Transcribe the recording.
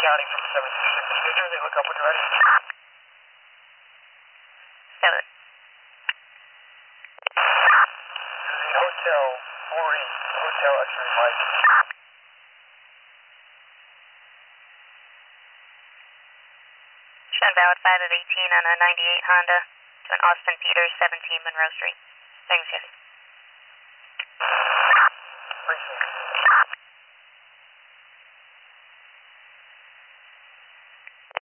County from 726 New Jersey, hook up with the ready. 7. The Hotel 4E, Hotel X-ray Mike. Sean Ballard 5 of 18 on a 98 Honda to an Austin Peters, 17 Monroe Street. Thanks, guys. Appreciate it.